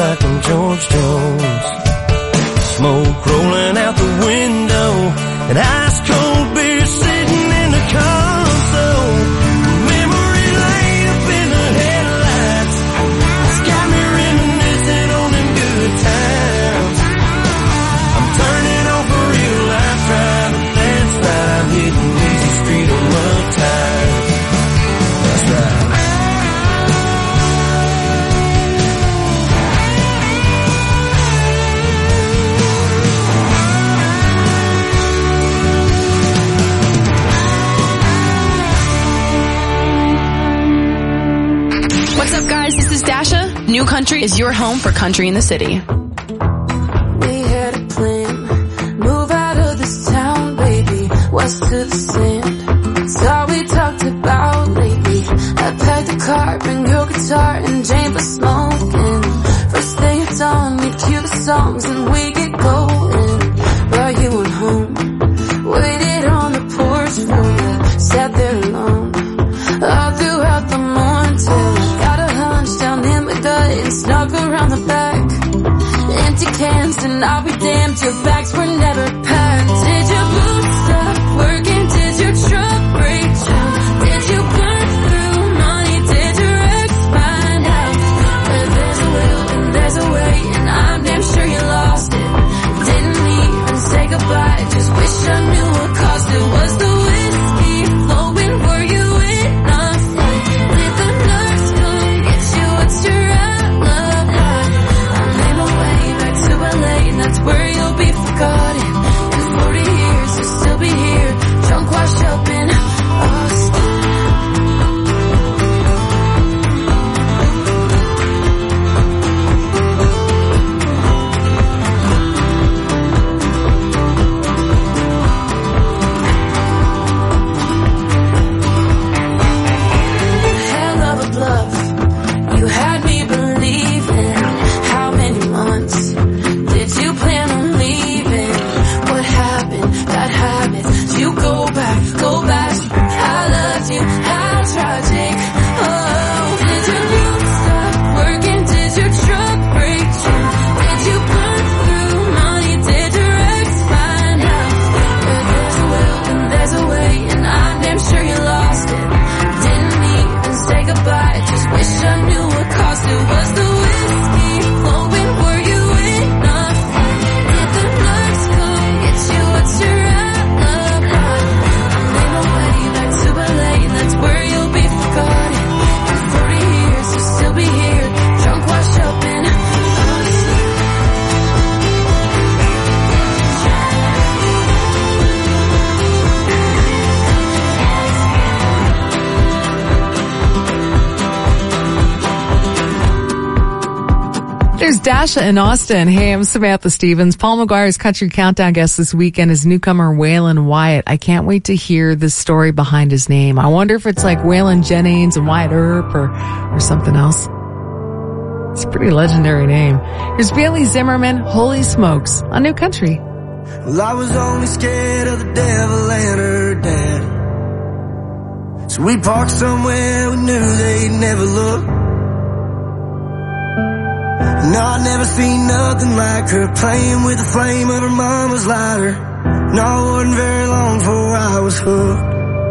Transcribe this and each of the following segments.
like I'm George Jones. Smoke rolling out the window, and ice cold beer sitting in the console. Memory lane up in the headlights, it's got me reminiscing on them good times. I'm turning off a real life drive, and that's right, I'm hitting Easy Street on Love Time. That's right. What's up, guys? This is Dasha. New Country is your home for country in the city. We had a plan, move out of this town, baby, west to the sand. It's all we talked about lately. I packed the car, bring your guitar, and Jane for smoking. First thing it's on, we'd cue the songs and we get going. Brought you went home, waited on the porch for you, sat there alone all throughout the morning till I got a hunch down in my gut and snuck around the back. Empty cans and I'll be damned, your bags were never packed. Did your boots stop working? Did your truck break down? Did you burn through money? Did your ex find out? But there's a will and there's a way, and I'm damn sure you lost it. Didn't even say goodbye, just wish I knew what caused it. Was the whiskey flowing? Were you enough? Did the nurse come get you? What's your alibi? I made my way back to LA, and that's where you'll be forgotten. In 40 years you'll still be here, drunk, washed up in Austin. Hell of a bluff, you had me believing. How many months did you plan on leaving? What happened? That habit. Did you go back, go back? I loved you, how tragic. Oh, did your boots stop working? Did your truck break down? Did you burn through money? Did your ex find out? But there's a will and there's a way, and I'm damn sure you lost it. Didn't even say goodbye, just wish I knew what caused it. Was the whiskey flowing? Were you enough? Did the nurse come get you? What's your alibi? I made my way back to LA, and that's where you'll be forgotten. In 40 years you'll still be here, drunk, washed up in Austin. There's Dasha in Austin. Hey, I'm Samantha Stevens. Paul McGuire's Country Countdown guest this weekend is newcomer Waylon Wyatt. I can't wait to hear the story behind his name. I wonder if it's like Waylon Jennings and Wyatt Earp or something else. It's a pretty legendary name. Here's Bailey Zimmerman, Holy Smokes, on New Country. Well, I was only scared of the devil and her dad, so we parked somewhere we knew they'd never look. No, I never seen nothing like her, playing with the flame of her mama's lighter. No, it wasn't very long before I was hooked.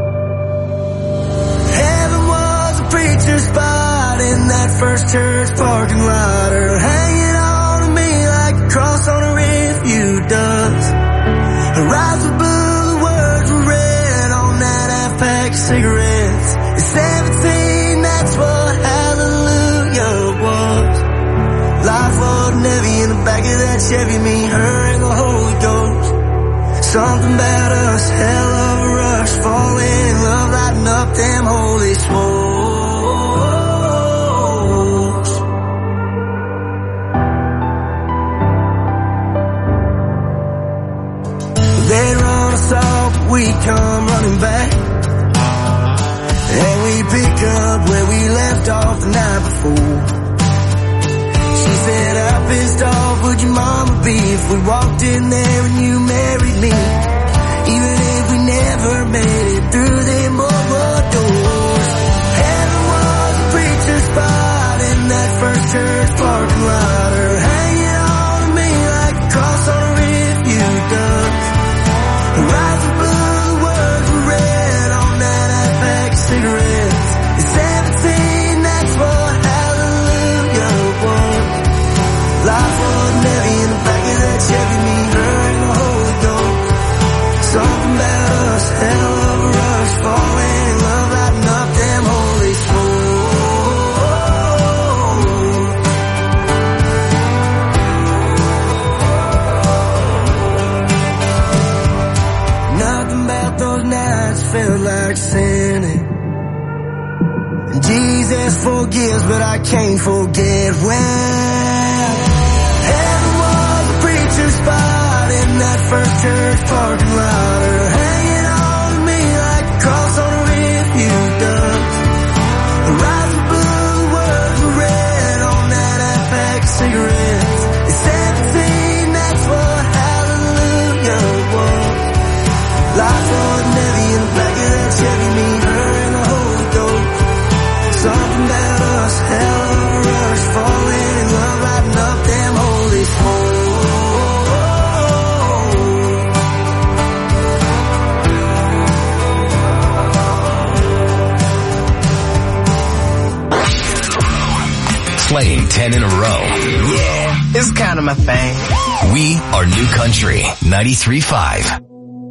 Heaven was a preacher's spot in that first church parking lot, her hanging on to me like a cross on a rearview does. Her eyes were blue, the words were red on that half-pack of cigarettes. At 17, that's what hallelujah was. Life wasn't heavy in the back of that Chevy, me, her, and the Holy Ghost. Something about us, hell of a rush, falling in love, lighting up them holy smokes. They'd run us off, but we'd come running back, and we pick up where we left off the night before. She said, how pissed off would your mama be if we walked in there and you married me? Even if we never made it through them old doors. Heaven was a preacher's spot in that first church parking lot. Her those nights felt like sinning. And Jesus forgives, but I can't forget when heaven was a preacher's spot in that first church parking lot, or hanging on to me like a cross on a refuse dump. The rise of blue words were red on that FX cigarette. They said the scene, that's what hallelujah was. Life wasn't heavy in the back of that Chevy, me, her, and the Holy Ghost. Something about us, hell of a rush, falling in love, lighting up them holy smoke. Playing 10 in a row. Yeah, it's kind of my thing. We are New Country 93.5.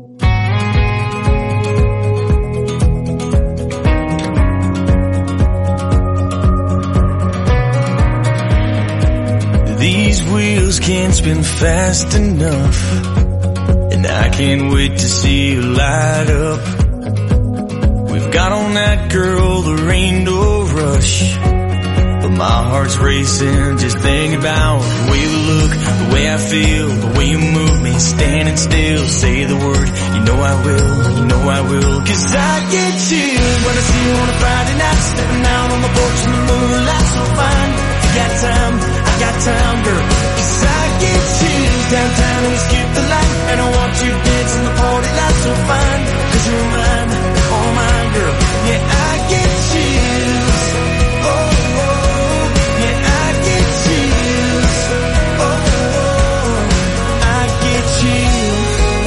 These wheels can't spin fast enough, and I can't wait to see you light up. We've got on that girl, there ain't no rush, but my heart's racing just thinking about the way you look, the way I feel, the way you move me, standing still. Say the word, you know I will, you know I will. 'Cause I get chills when I see you on a Friday night, stepping out on the porch in the moonlight so fine. You got time, I got time, girl. 'Cause I get chills downtown and we skip the light, and I want you dancing the party light so fine. 'Cause you're mine, all mine, girl. Yeah, I get chills. Oh, oh, yeah, I get chills. Oh, oh, I get chills.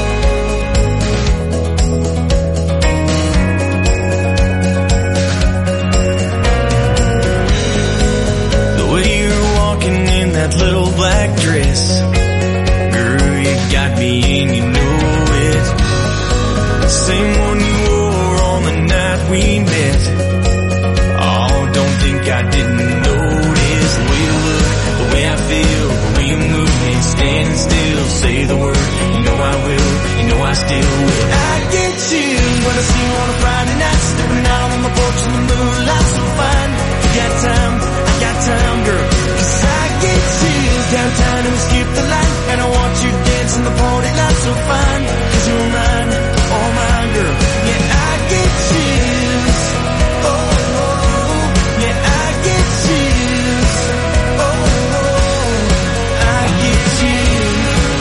The way you're walking in that little black dress, girl, you got me and you know it. Same one you wore on the night we met. Oh, don't think I didn't notice the way you look, the way I feel, the way you move me, standing still. Say the word, you know I will, you know I still will. I get chills when I see you on a Friday night, stepping out on the porch in the moonlight so fine. You got time, I got time, girl. 'Cause I get chills downtown and we skip the light, and I want you dancing the party light so fine. 'Cause you're mine, all mine, girl. Yeah, I get chills. Oh, oh, yeah, I get chills. Oh, oh, I get chills.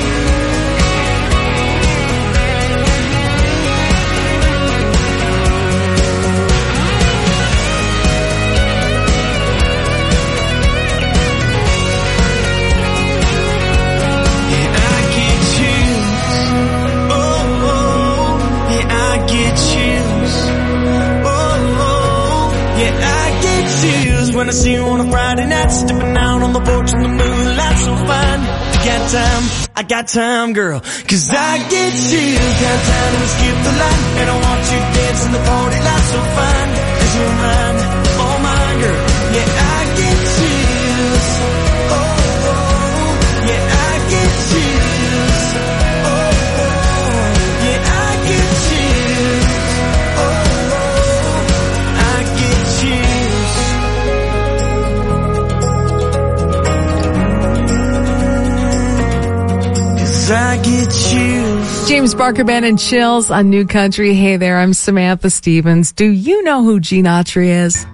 Yeah, I get chills. Oh, oh, yeah, I get chills. Oh, oh, yeah, I get chills when I see you on a Friday night, stepping out on the porch in the moonlight so fine. You got time, I got time, girl. 'Cause I get chills downtown and we skip the light, and I want you dancing the party light so fine. 'Cause you're mine, all mine, girl. Yeah, I get chills. Oh, oh, yeah, I get chills. Oh, oh, yeah, I get chills. Oh, oh, I get chills. 'Cause I get chills. James Barker Band and Chills on New Country. Hey there, I'm Samantha Stevens. Do you know who Gene Autry is?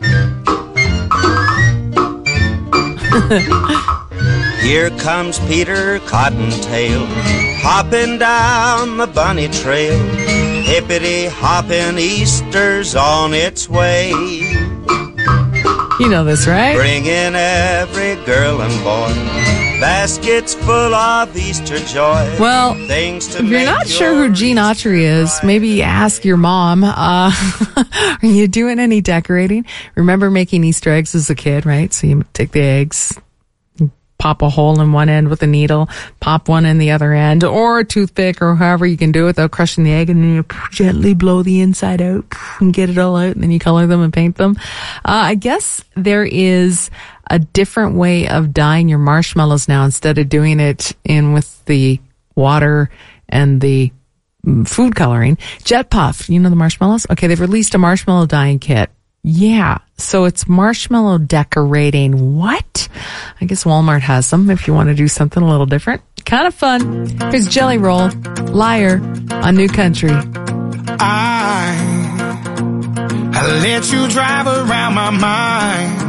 Here comes Peter Cottontail, hopping down the bunny trail. Hippity hopping, Easter's on its way. You know this, right? Bringing every girl and boy baskets full of Easter joy. Well, things to if you're make not sure who your Gene Easter Autry is, bright. maybe ask your mom. Are you doing any decorating? Remember making Easter eggs as a kid, right? So you take the eggs, pop a hole in one end with a needle, pop one in the other end, or a toothpick, or however you can do it without crushing the egg, and then you gently blow the inside out and get it all out, and then you color them and paint them. I guess there is a different way of dyeing your marshmallows now. Instead of doing it in with the water and the food coloring. Jet Puff, you know the marshmallows? Okay, they've released a marshmallow dyeing kit. Yeah, so it's marshmallow decorating. What? I guess Walmart has them if you want to do something a little different. Kind of fun. Here's Jelly Roll, Liar, on New Country. I let you drive around my mind.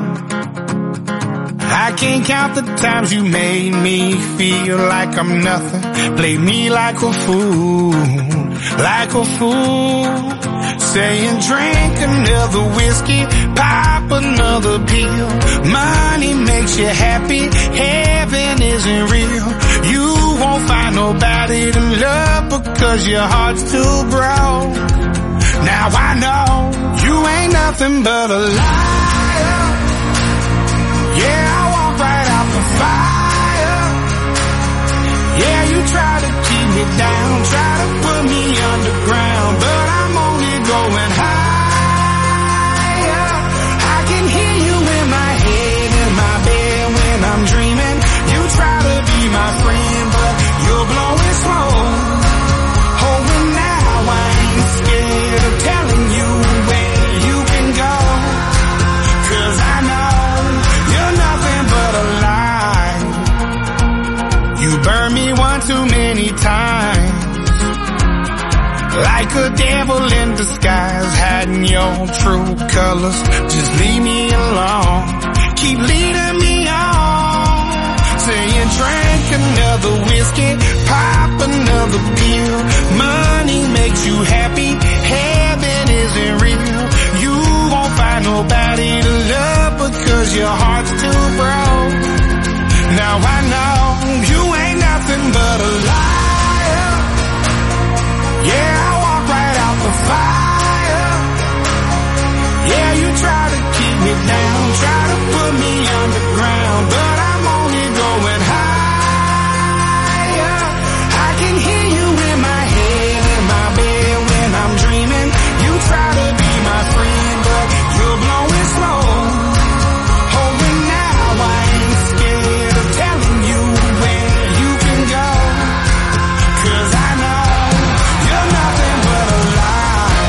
I can't count the times you made me feel like I'm nothing. Play me like a fool, like a fool. Saying drink another whiskey, pop another pill. Money makes you happy, heaven isn't real. You won't find nobody to love because your heart's too broke. Now I know you ain't nothing but a liar. Yeah, I walk right out the fire. Yeah, you try to keep me down, try to put me underground, but I'm only going higher. I can hear you in my head, in my bed when I'm dreaming. You try to be my friend, but you're blowing smoke. Oh, and now I ain't scared of telling you where you can go, 'cause I know you're nothing but a lie. You burned me one too many times, like a devil in disguise, hiding your true colors. Just leave me alone, keep leading me on. Saying drink another whiskey, pop another pill. Money makes you happy, heaven isn't real. You won't find nobody to love because your heart's too broke. Now I know you ain't nothing but a liar. Yeah, I walk right out the fire. Yeah, you try to keep me down, try to put me underground, but I'm only going higher. I can hear you in my head, in my bed when I'm dreaming. You try to be my friend, but you're blowing smoke. Oh, and now I ain't scared of telling you where you can go, 'cause I know you're nothing but a lie.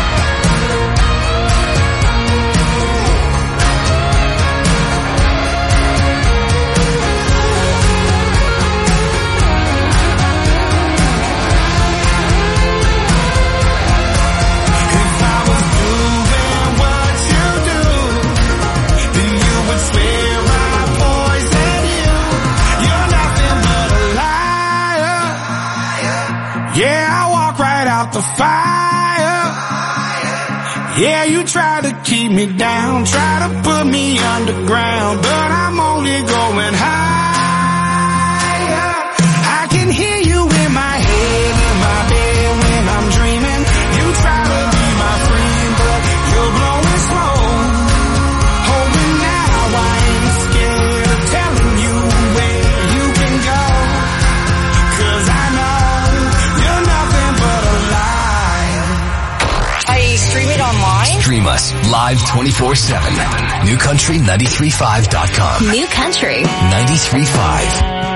If I was doing what you do, then you would swear I poisoned you. You're nothing but a liar. Yeah, I walk right out the fire. Yeah, you try to keep me down, try to put me underground, but I'm only going higher. I can hear you in my head, in my bed when I'm dreaming. You try to be my friend, but you're blowing smoke. Oh, and now I ain't scared of telling you where you can go, 'cause I know you're nothing but a lie. I stream it online. Stream us live 24/7. NewCountry935.com. New Country. 93.5.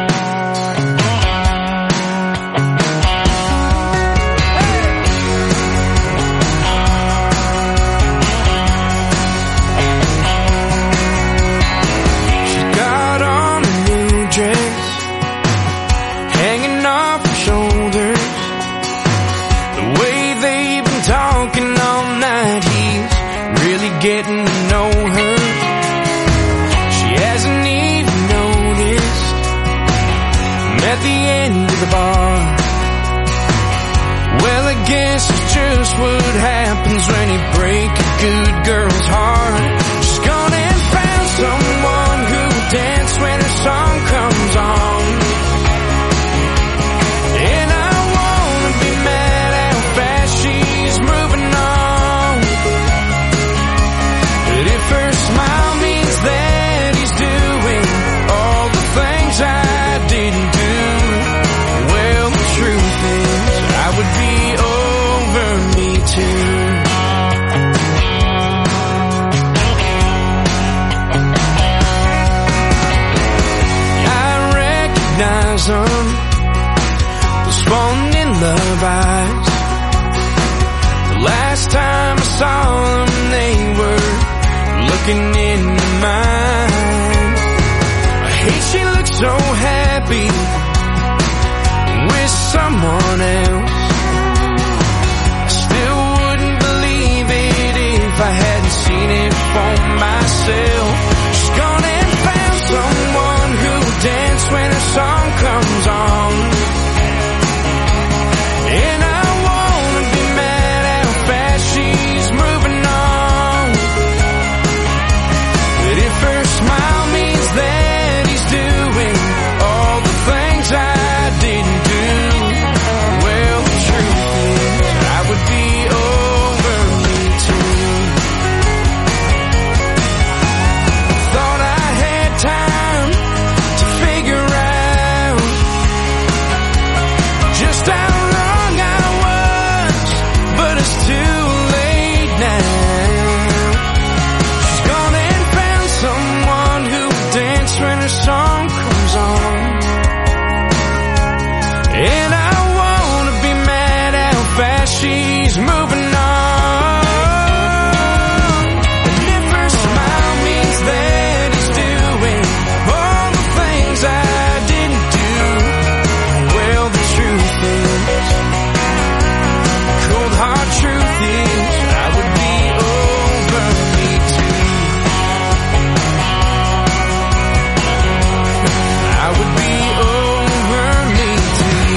Got on a new dress, hanging off her shoulders. The way they've been talking all night, he's really getting to know her. She hasn't even noticed. I'm at the end of the bar. Well, I guess it's just what happens when you break a good girl's heart. She's gone and found someone who'll dance when her song comes on. And I wanna be mad how fast she's moving on. But if her smile means that he's doing all the things I didn't do, well, the truth is I would be over me too. I recognize them, those falling in love eyes. last time I saw them, they were looking into mine. I hate she looks so happy with someone else. I still wouldn't believe it if I hadn't seen it for myself. She's gone and found someone who'll dance when her song comes on. And I wanna be mad how fast she's moving on. But if her smile means that he's doing all the things I didn't do, well, the truth is I would be over me too. Thought I had time to figure out just how wrong I was, but it's too late now. She's gone and found someone who'll dance when her song comes on. And I wanna be mad how fast she's moving on. And if her smile means that he's doing all the things I didn't do, well, the truth is, cold hard truth is, I would be over me too. I would be over me too.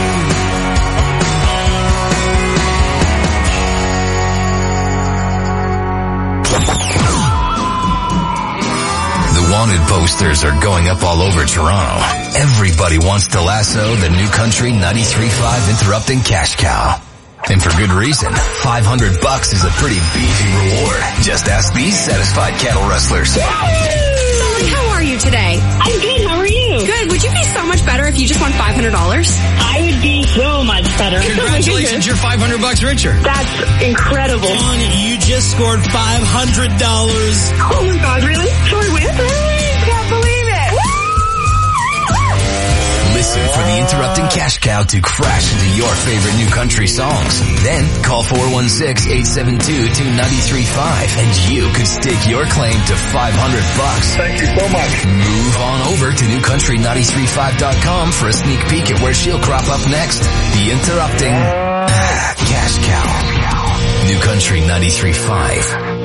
The wanted posters are going up all over Toronto. Everybody wants to lasso the New Country 93.5 Interrupting Cash Cow. And for good reason. $500 is a pretty beefy reward. Just ask these satisfied cattle rustlers. Molly, how are you today? I'm good. How are you? Good. Would you be so much better if you just won $500? I would be so much better. Congratulations, you're $500 richer. That's incredible. You just scored $500. Oh my God, really? So I win? I can't believe it. Listen for the Interrupting Cash Cow to crash into your favorite New Country songs. Then call 416-872-2935 and you could stake your claim to $500. Thank you so much. Move on over to newcountry935.com for a sneak peek at where she'll crop up next. The Interrupting Cash Cow. New Country 93.5.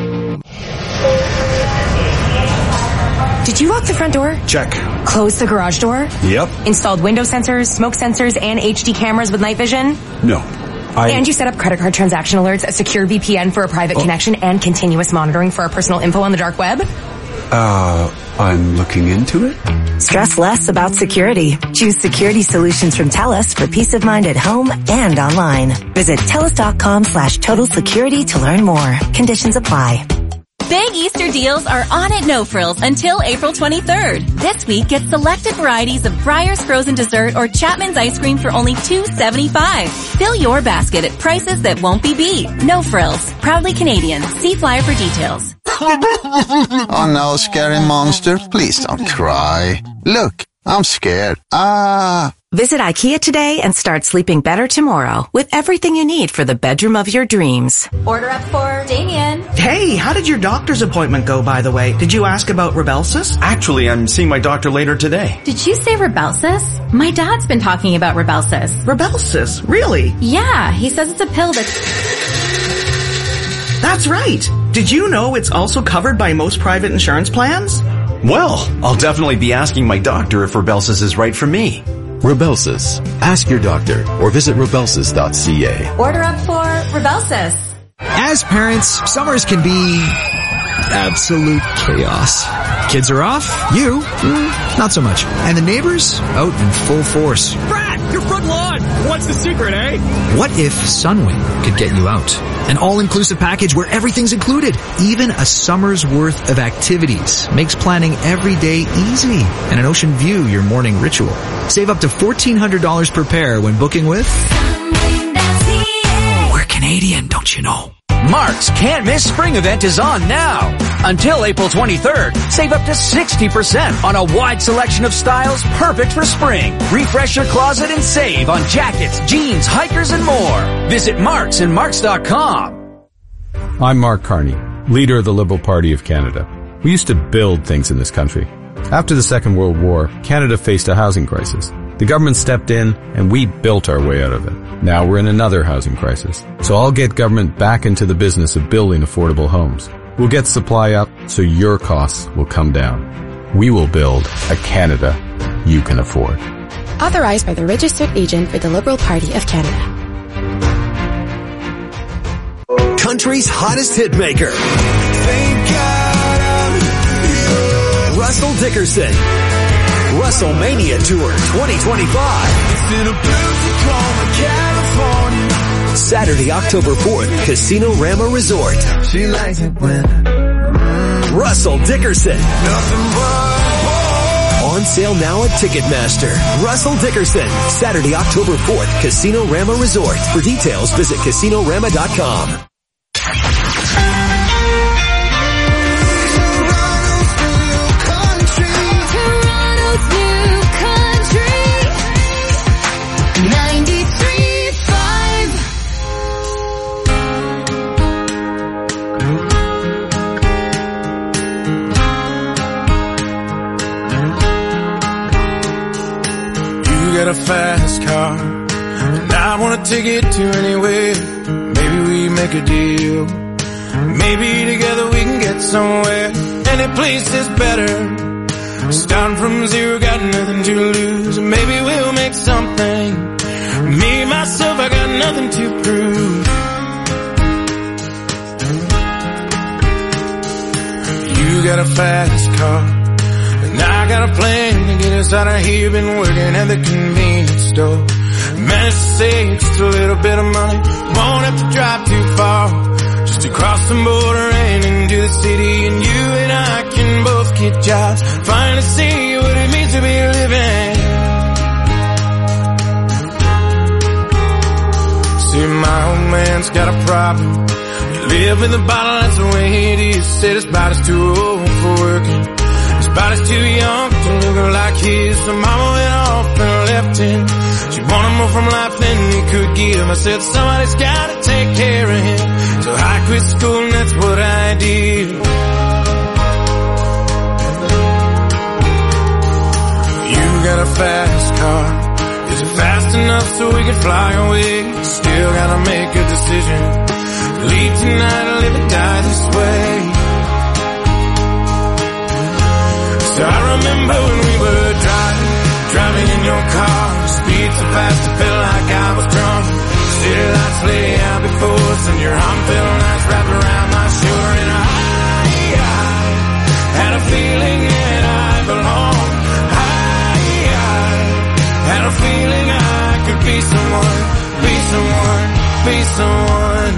Did you lock the front door? Check. Close the garage door? Yep. Installed window sensors, smoke sensors, and HD cameras with night vision? No. And you set up credit card transaction alerts, a secure VPN for a private connection, and continuous monitoring for our personal info on the dark web? I'm looking into it. Stress less about security. Choose security solutions from TELUS for peace of mind at home and online. Visit TELUS.com/total security to learn more. Conditions apply. Big Easter deals are on at No Frills until April 23rd. This week, get selected varieties of Breyer's frozen dessert or Chapman's ice cream for only $2.75. Fill your basket at prices that won't be beat. No Frills. Proudly Canadian. See flyer for details. Oh no, scary monster. Please don't cry. Look, I'm scared. Visit IKEA today and start sleeping better tomorrow with everything you need for the bedroom of your dreams. Order up for Damien. Hey, how did your doctor's appointment go, by the way? Did you ask about Rybelsus? Actually, I'm seeing my doctor later today. Did you say Rybelsus? My dad's been talking about Rybelsus. Rybelsus? Really? Yeah, he says it's a pill that's... That's right. Did you know it's also covered by most private insurance plans? Well, I'll definitely be asking my doctor if Rybelsus is right for me. Rybelsus. Ask your doctor or visit rybelsus.ca. Order up for Rybelsus. As parents, summers can be absolute chaos. Kids are off, you, not so much. And the neighbors, out in full force. Brad, your front lawn! What's the secret, eh? What if Sunwing could get you out? An all-inclusive package where everything's included. Even a summer's worth of activities makes planning every day easy. And an ocean view your morning ritual. Save up to $1,400 per pair when booking with... We're Canadian, don't you know? Mark's Can't Miss Spring event is on now. Until April 23rd, save up to 60% on a wide selection of styles perfect for spring. Refresh your closet and save on jackets, jeans, hikers, and more. Visit Marks and Marks.com. I'm Mark Carney, leader of the Liberal Party of Canada. We used to build things in this country. After the Second World War, Canada faced a housing crisis. The government stepped in and we built our way out of it. Now we're in another housing crisis. So I'll get government back into the business of building affordable homes. We'll get supply up so your costs will come down. We will build a Canada you can afford. Authorized by the registered agent for the Liberal Party of Canada. Country's hottest hitmaker. Russell Dickerson. WrestleMania Tour 2025. Saturday, October 4th, Casino Rama Resort. She likes it when Russell Dickerson. On sale now at Ticketmaster. Russell Dickerson. Saturday, October 4th, Casino Rama Resort. For details, visit casinorama.com. A fast car, and I wanna take it to anywhere. Maybe we make a deal. Maybe together we can get somewhere. Any place is better. Starting from zero, got nothing to lose. Maybe we'll make something. Me, myself, I got nothing to prove. You got a fast car, and I got a plan to get us out of here. Been working at the convenience store. Managed to save just a little bit of money. Won't have to drive too far. Just across the border and into the city. And you and I can both get jobs. Finally see what it means to be living. See, my old man's got a problem. You live in the bottle, that's the way it is. Said his body's too old for working. His body's too young to look like his. So mama went off and left him. She wanted more from life than he could give. I said somebody's gotta take care of him. So I quit school and that's what I did. You got a fast car. Is it fast enough so we can fly away? Still gotta make a decision. Leave tonight or live and die this way. So I remember when we were driving in your car. Speed so fast I felt like I was drunk. City lights lay out before us and your arm felt nice wrapped around my shoulder. And I had a feeling that I belonged. I had a feeling I could be someone, be someone, be someone.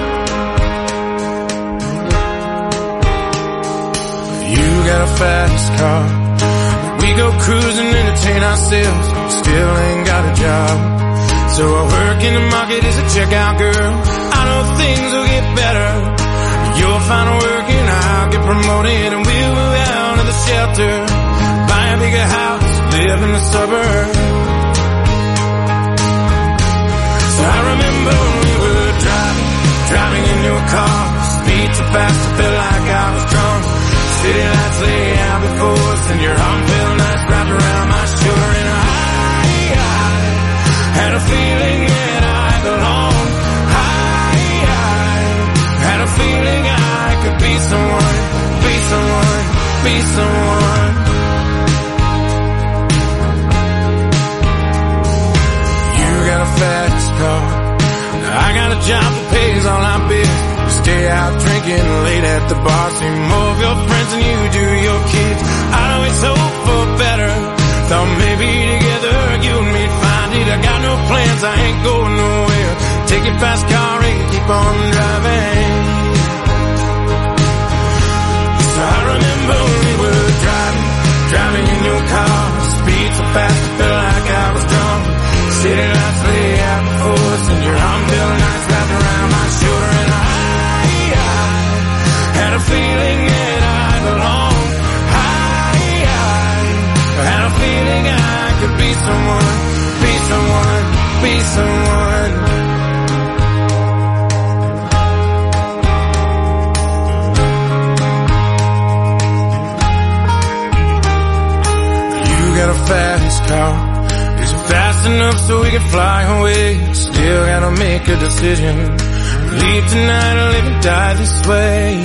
You got a fast car. We go cruising, entertain ourselves. Still ain't got a job. So I work in the market as a checkout girl. I know things will get better. You'll find work and I'll get promoted. And we'll move out of the shelter. Buy a bigger house, live in the suburbs. So I remember when we were driving in your car. Speed so fast I felt like I was drunk. City lights lay out before us and your arm felt nice wrapped around my shoulder. And I had a feeling that I belonged. I had a feeling I could be someone, be someone, be someone. You got a fast car. I got a job that pays all our bills. Stay out drinking late at the bar. See more of your friends than you do your kids. I'd always hope for better. Thought maybe together you and me'd find it. I got no plans, I ain't going nowhere. Take your fast car and keep on driving. So I remember when we were driving in your car. Speed so fast I felt like I was drunk. City lights lay out before us and your arm felt nice wrapped around my shoulder. And I had a feeling that I belonged. I had a feeling I could be someone, be someone, be someone. fast car. Is it fast enough so we can fly away? Still gotta make a decision. Leave tonight or live and die this way.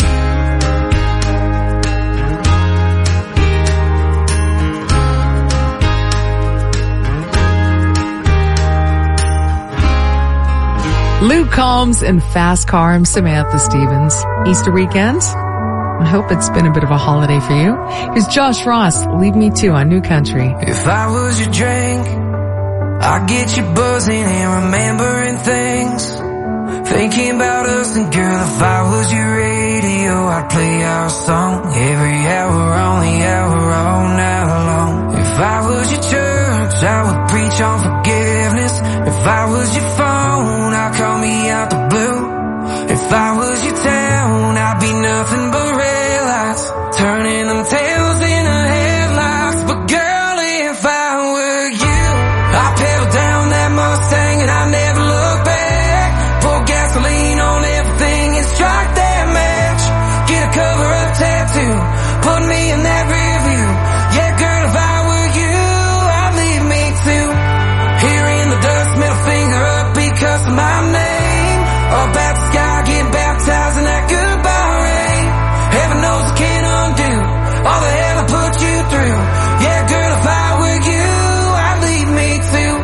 Luke Combs and Fast Car. I'm Samantha Stevens. Easter weekend. I hope it's been a bit of a holiday for you. Here's Josh Ross, Leave Me To on New Country. If I was your drink, I'd get you buzzing and remembering things. Thinking about us, and girl, if I was your radio, I'd play our song every hour on the hour all night long. If I was your church, I would preach on forgiveness. If I was your phone, I'd call me out the blue. If I was your town, I'd be nothing but red lights, turning them tails into headlights. But girl, if I were you, I'd pedal down that Mustang and I'd never look back. Pour gasoline on everything and strike that match. Get a cover-up tattoo, put me in that rear view. Yeah, girl, if I were you, I'd leave me too. Here in the dust, middle finger up because of my name. Up at the sky, getting baptized in that goodbye rain. Heaven knows I can't undo all the hell I put you through. Yeah, girl, if I were you, I'd leave me too.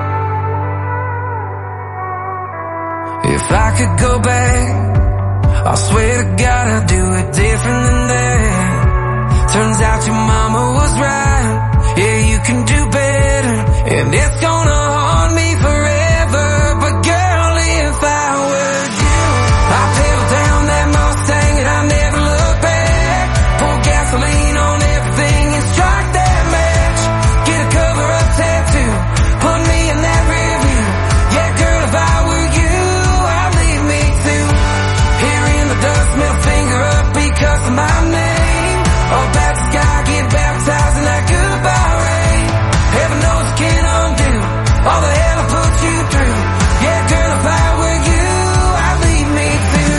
If I could go back, I swear to God I'd do it different than that. Turns out your mama was right. Yeah, you can do better, and it's gonna haunt me forever. But girl, if I were you, I'd pedal down that Mustang and I'd never look back. Pour gasoline on everything and strike that match. Get a cover-up tattoo, put me in that rear view. Yeah, girl, if I were you, I'd leave me too. Here in the dust, middle finger up because of my name. Up at the sky, get baptized in that goodbye rain. Heaven knows I can't undo all the hell I put you through. Yeah, girl, if I were you, I'd leave me too.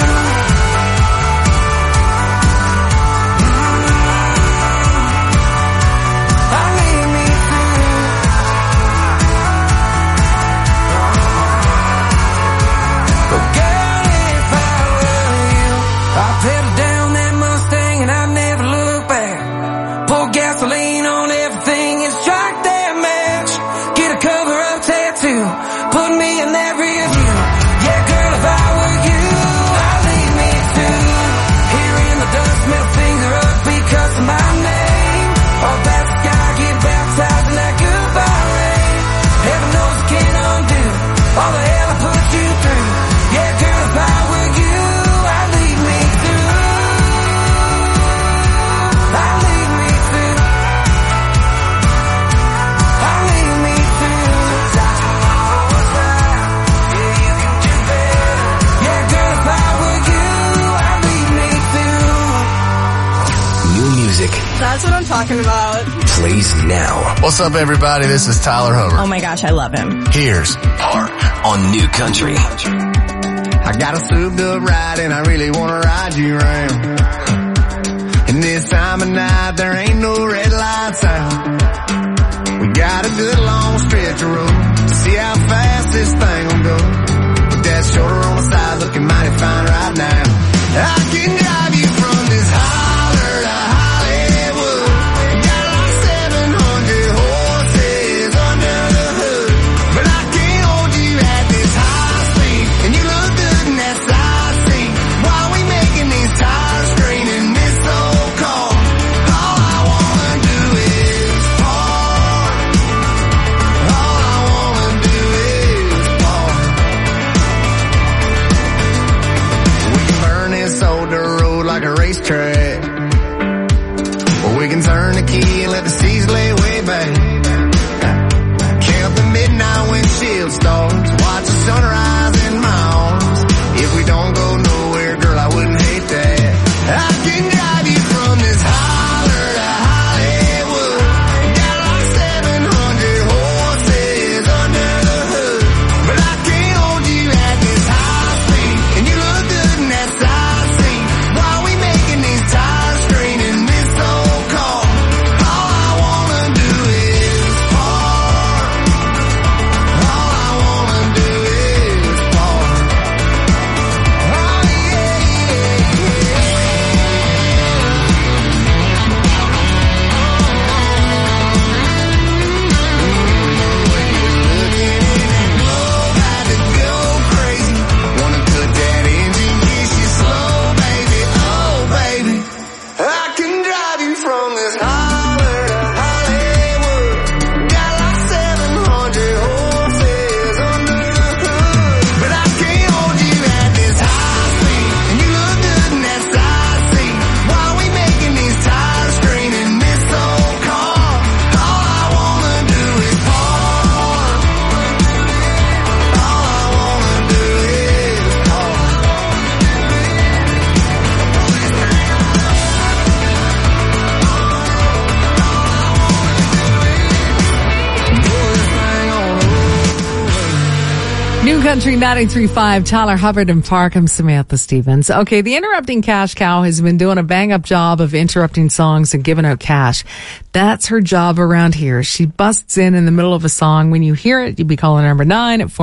I'd leave me too. But girl, if I were you, I'd pedal down that Mustang and I'd never look back. Pour gasoline on everything and strike that match. Get a cover-up tattoo, put me in that rear view. Yeah, girl, if I were you, I'd leave me too. Here in the dust, middle finger up because of my name. Up at the sky, get baptized in that goodbye rain. Heaven knows I can't undo all the hell I put you through. Yeah, girl, if I were you, I'd leave me too. I'd leave me too. I'd leave me too. Yeah, you can do better. Yeah, girl, if I were you, I'd leave me too. New music That's what I'm talking about. plays now. What's up, everybody? This is Tyler Hover. Oh my gosh, I love him. Here's Park on New Country. I got a souped up ride and I really wanna ride you around. And this time of night there ain't no red lights out. We got a good long stretch of road. See how fast this thing will go. With that shoulder on the side looking mighty fine right now. I can drive you from this holler to Hollywood. Got like 700 horses under the hood. But I can't hold you at this high speed. And you look good in that side seat. Why we making these tires screaming this old car? All I wanna do is park. All I wanna do is park. We can burn this old dirt road like a racetrack. Or we can turn the key and let the seas lay way back. Count the midnight windshield stars. Watch the sunrise in my arms. If we don't go nowhere, girl, I wouldn't hate that. I can drive you from this holler to Hollywood. Got like 700 horses under the hood. But I can't hold you at this high speed. And you look good in that side seat. Why we making these tires screaming this old car? All New Country 93.5, Tyler Hubbard and Park. I'm Samantha Stevens. Okay, the Interrupting Cash Cow has been doing a bang-up job of interrupting songs and giving out cash. That's her job around here. She busts in the middle of a song. When you hear it, you'd be calling number 9 at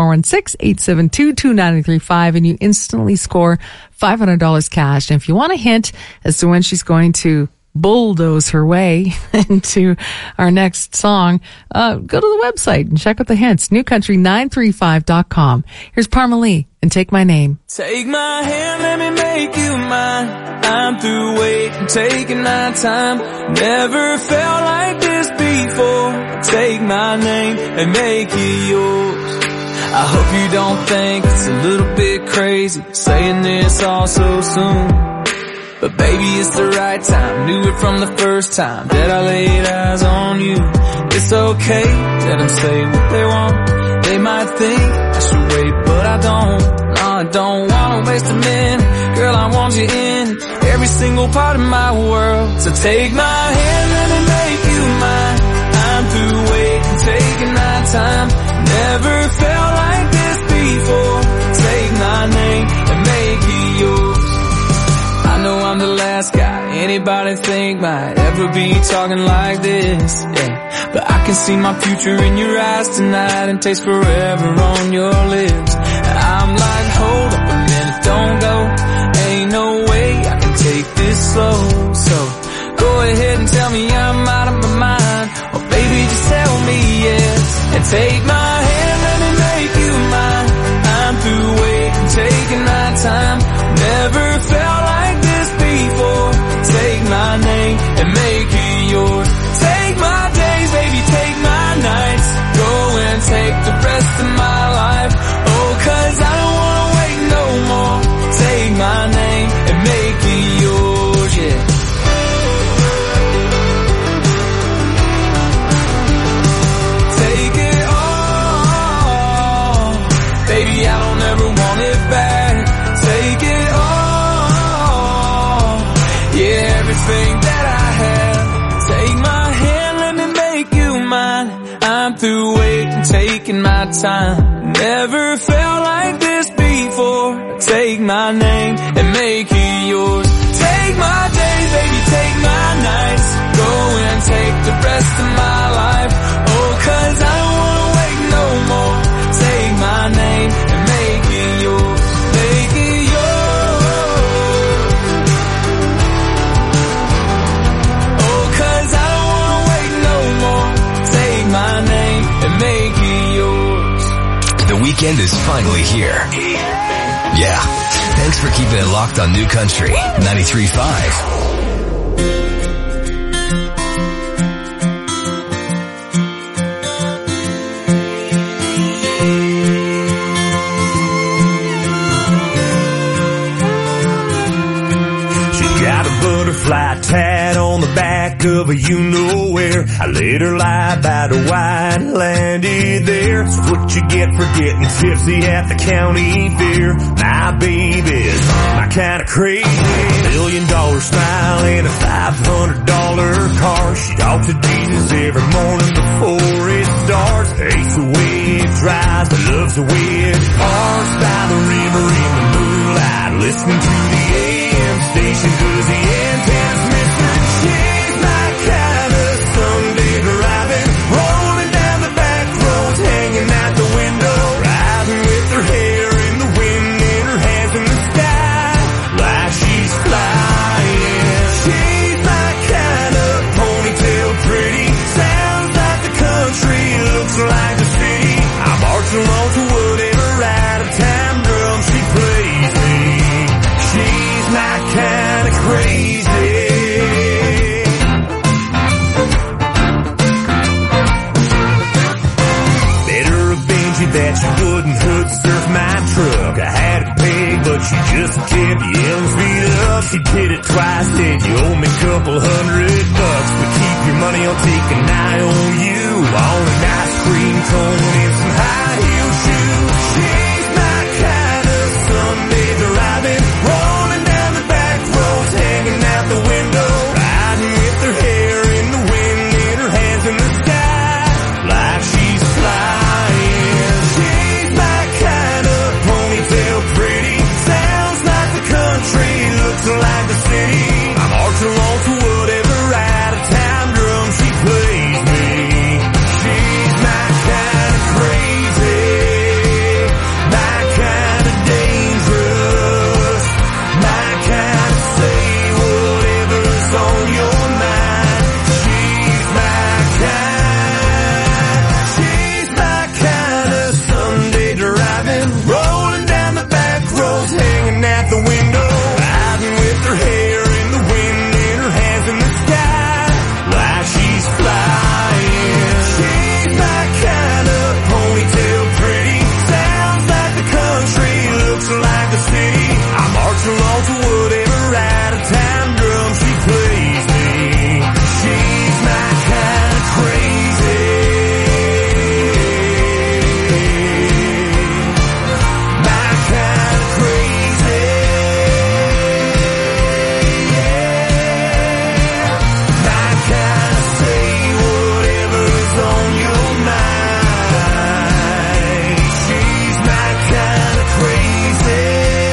416-872-2935, and you instantly score $500 cash. And if you want a hint as to when she's going to bulldoze her way into our next song, go to the website and check out the hints. NewCountry935.com. Here's Parmalee and Take My Name. Take my hand, let me make you mine. I'm through waiting, taking my time. Never felt like this before. Take my name and make it yours. I hope you don't think it's a little bit crazy saying this all so soon. But baby, it's the right time. Knew it from the first time that I laid eyes on you. It's okay, let them say what they want. They might think I should wait, but I don't. No, I don't wanna waste a minute. Girl, I want you in every single part of my world. So take my hand, let me make you mine. I'm through waiting, taking my time. Never felt like this before. Take my name and make it yours. I know I'm the last guy anybody think might ever be talking like this, yeah. But I can see my future in your eyes tonight and taste forever on your lips. I'm like, hold up a minute, don't go. Ain't no way I can take this slow. So go ahead and tell me I'm out of my mind. Oh baby, just tell me yes. And take my hand, let me make you mine. I'm through waiting, taking my time. Never felt like this before. Take my name and make it yours. Take my days, baby, take my nights. Go and take the rest of my life. Oh, 'cause I don't wanna wait no more. Take my name and make it yours, yeah. Take it all, baby, I don't ever want it back. Take it all, yeah, everything that I have. Take my hand, let me make you mine. I'm through waiting, taking my time. Never felt like this before. Take my name and make it yours. Take my days, baby, take my nights. Go and take the rest of my life. Oh, 'cause I don't wanna wait no more. Take my name and make it yours. Make it yours. Oh, 'cause I don't wanna wait no more. Take my name and make it yours. The weekend is finally here. Yeah. Thanks for keeping it locked on New Country 93.5. Got a butterfly tat on the back of a you-know-where. I let her lie by the white and landed there. It's what you get for getting tipsy at the county fair. My baby's my kind of crazy. $1 million smile and a $500 car. She talks to Jesus every morning before it starts. Hates the way it drives, but loves the way it parks by the river in the moonlight, listening to the AM station 'cause the antenna's missing. She's my kind of Sunday driving, rolling down the back roads, hanging out the window, riding with her hair in the wind and her hands in the sky, like she's flying. She's my kind of ponytail pretty, sounds like the country, looks like the city. I march along to whatever out of time drum she plays me. She's my kind of crazy. Better avenge you that you wouldn't hood surf my truck. I had it paid, but she just kept yelling speed up. She did it twice, said you owe me a couple $100. But keep your money, I'll take an eye on you. On an ice cream cone and some high heel shoes. She's my kind of Sunday driving, rolling down the back roads, hanging out the window, riding with her hair in the wind and her hands in the sky, like she's flying. She's my kind of like the city. I march along to whatever out-of-town drum she plays me. She's my kind of crazy, my kind of dangerous, my kind of say whatever's on your mind. She's my kind of Sunday driving, rolling down the back roads, hanging out the window, riding with her hair in the wind and her hands in the sky, like she's flying. She's my kind of ponytail pretty, sounds like the country, looks like the city. I march along to whatever out-of-town drum she plays me. She's my kind of crazy, my kind of crazy, my kind of say whatever's on your mind. She's my kind of crazy.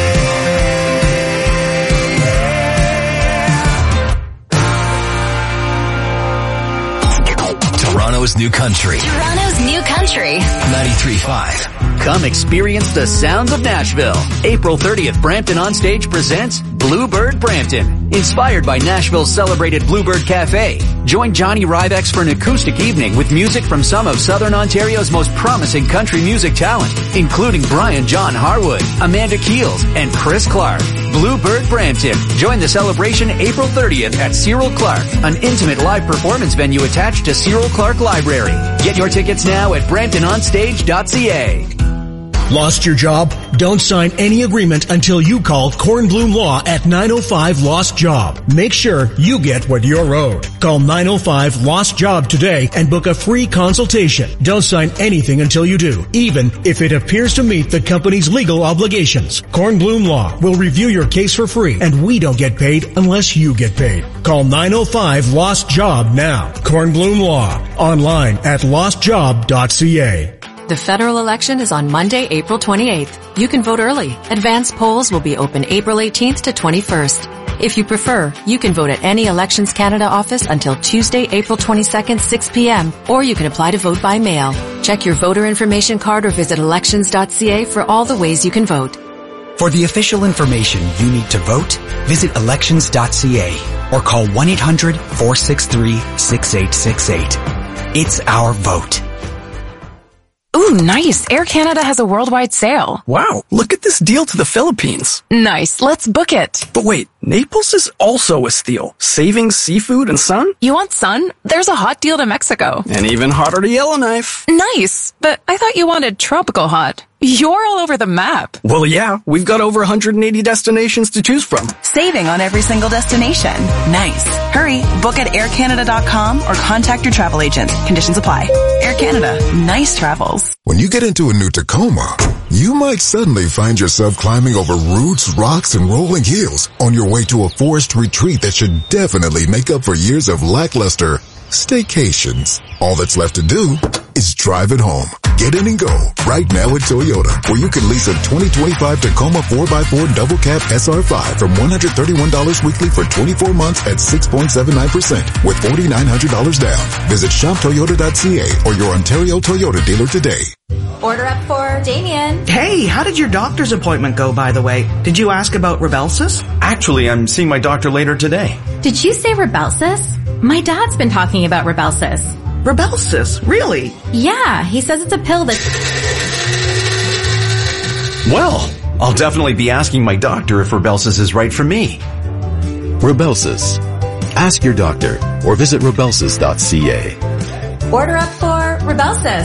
Toronto's new country. Toronto's new country. 93.5. Come experience the sounds of Nashville. April 30th, Brampton On Stage presents Bluebird Brampton. Inspired by Nashville's celebrated Bluebird Cafe. Join Johnny Rivex for an acoustic evening with music from some of Southern Ontario's most promising country music talent, including Brian John Harwood, Amanda Keels, and Chris Clark. Bluebird Brampton. Join the celebration April 30th at Cyril Clark, an intimate live performance venue attached to Cyril Clark Library. Get your tickets now at bramptononstage.ca. Lost your job? Don't sign any agreement until you call Kornblum Law at 905 Lost Job. Make sure you get what you're owed. Call 905 Lost Job today and book a free consultation. Don't sign anything until you do, even if it appears to meet the company's legal obligations. Kornblum Law will review your case for free, and we don't get paid unless you get paid. Call 905 Lost Job now. Kornblum Law. Online at lostjob.ca. The federal election is on Monday, April 28th. You can vote early. Advance polls will be open April 18th to 21st. If you prefer, you can vote at any Elections Canada office until Tuesday, April 22nd, 6 p.m., or you can apply to vote by mail. Check your voter information card or visit elections.ca for all the ways you can vote. For the official information you need to vote, visit elections.ca or call 1-800-463-6868. It's our vote. Ooh, nice. Air Canada has a worldwide sale. Wow, look at this deal to the Philippines. Nice. Let's book it. But wait, Naples is also a steal. Savings, seafood, and sun? You want sun? There's a hot deal to Mexico. And even hotter to Yellowknife. Nice. But I thought you wanted tropical hot. You're all over the map. Well, yeah, we've got over 180 destinations to choose from. Saving on every single destination. Nice. Hurry, book at aircanada.com or contact your travel agent. Conditions apply. Air Canada. Nice travels. When you get into a new Tacoma, you might suddenly find yourself climbing over roots, rocks, and rolling hills on your way to a forest retreat that should definitely make up for years of lackluster staycations. All that's left to do is drive it home. Get in and go right now at Toyota, where you can lease a 2025 Tacoma 4x4 double cab SR5 from $131 weekly for 24 months at 6.79% with $4,900 down. Visit shoptoyota.ca or your Ontario Toyota dealer today. Order up for Damien. Hey, how did your doctor's appointment go, by the way? Did you ask about Rybelsus? Actually, I'm seeing my doctor later today. Did you say Rybelsus? My dad's been talking about Rybelsus. Rybelsus? Really? Yeah, he says it's a pill that... Well, I'll definitely be asking my doctor if Rybelsus is right for me. Rybelsus. Ask your doctor or visit rybelsus.ca. Order up for Rybelsus.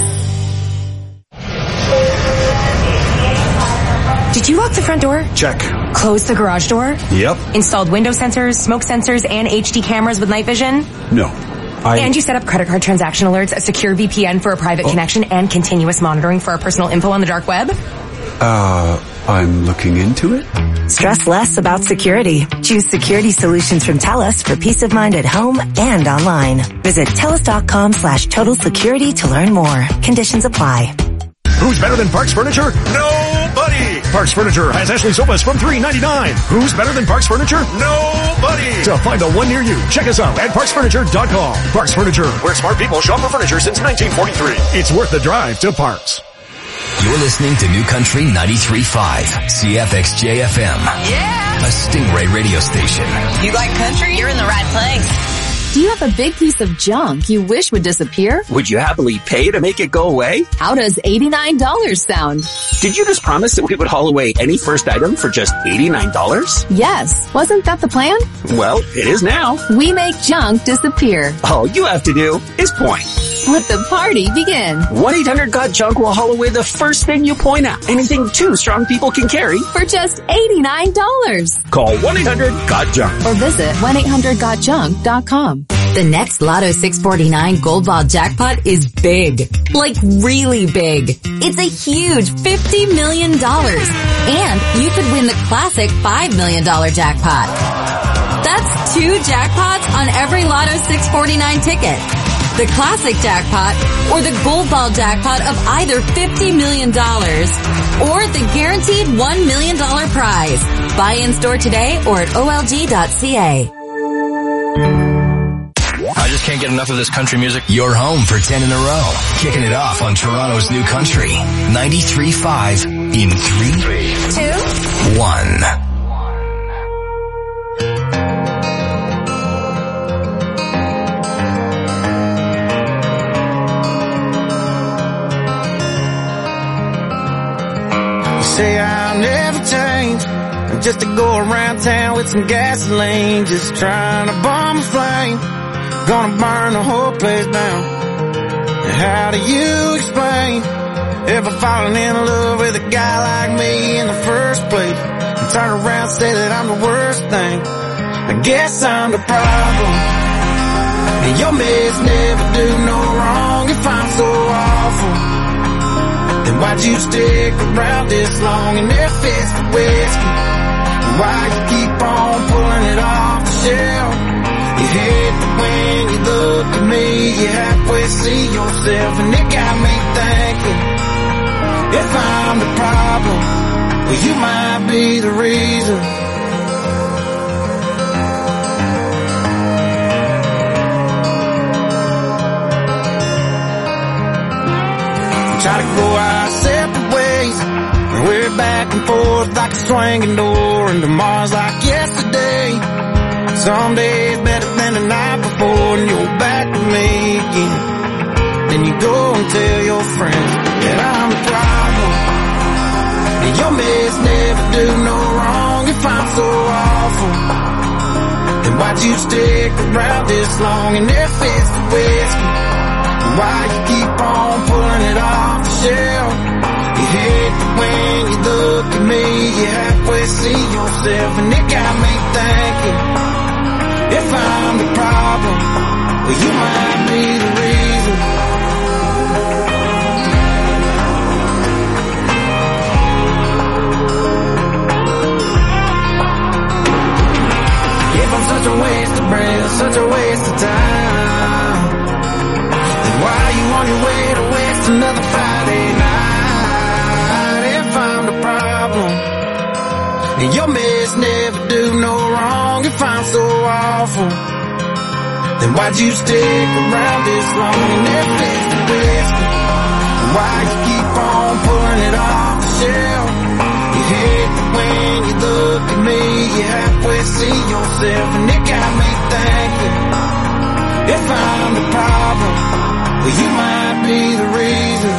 Did you lock the front door? Check. Close the garage door? Yep. Installed window sensors, smoke sensors, and HD cameras with night vision? No. And you set up credit card transaction alerts, a secure VPN for a private connection, and continuous monitoring for our personal info on the dark web? I'm looking into it. Stress less about security. Choose security solutions from TELUS for peace of mind at home and online. Visit TELUS.com/total security to learn more. Conditions apply. Who's better than Parks Furniture? Nobody! Parks Furniture has Ashley sofas from $399. Who's better than Parks Furniture? Nobody! To find the one near you, check us out at parksfurniture.com. Parks Furniture, where smart people shop for furniture since 1943. It's worth the drive to Parks. You're listening to New Country 93.5, CFXJ-FM. Yeah! A Stingray radio station. You like country? You're in the right place. Do you have a big piece of junk you wish would disappear? Would you happily pay to make it go away? How does $89 sound? Did you just promise that we would haul away any first item for just $89? Yes. Wasn't that the plan? Well, it is now. We make junk disappear. All you have to do is point. Let the party begin. 1-800-GOT-JUNK will haul away the first thing you point at. Anything two strong people can carry. For just $89. Call 1-800-GOT-JUNK. Or visit 1-800-GOT-JUNK.com. The next Lotto 649 Gold Ball jackpot is big. Like really big. It's a huge $50 million. And you could win the classic $5 million jackpot. That's 2 jackpots on every Lotto 649 ticket. The classic jackpot or the Gold Ball jackpot of either $50 million or the guaranteed $1 million prize. Buy in store today or at olg.ca. I just can't get enough of this country music. You're home for 10 in a row. Kicking it off on Toronto's New Country. 93.5 in 3, 2, 1. Say I'll never change. I'm just to go around town with some gasoline, just trying to bomb a flame. Gonna burn the whole place down. How do you explain ever falling in love with a guy like me in the first place? And turn around and say that I'm the worst thing. I guess I'm the problem. And your mess never do no wrong. If I'm so awful, then why'd you stick around this long? And if it's the whiskey, why you keep on pulling it off the shelf? You hate that when you look at me, you halfway see yourself, and it got me thinking, if I'm the problem, well you might be the reason. Try to go our separate ways, and we're back and forth like a swinging door, and tomorrow's like yesterday. Some days better than the night before, and you're back with me again. Then you go and tell your friends that I'm the problem, and your mess never do no wrong. If I'm so awful, then why'd you stick around this long? And if it's the whiskey, why you keep on pulling it off the shelf? You hate that when you look at me, you halfway see yourself, and it got me thinking, if I'm the problem, well you might be the reason. If I'm such a waste of breath, such a waste of time, then why are you on your way to waste another Friday night? If I'm the problem, and your mess never do no wrong. If I'm so awful, then why'd you stick around this long? And if it's the whiskey, why you keep on pulling it off the shelf? You hate that when you look at me, you halfway see yourself, and it got me thinking, if I'm the problem, well you might be the reason.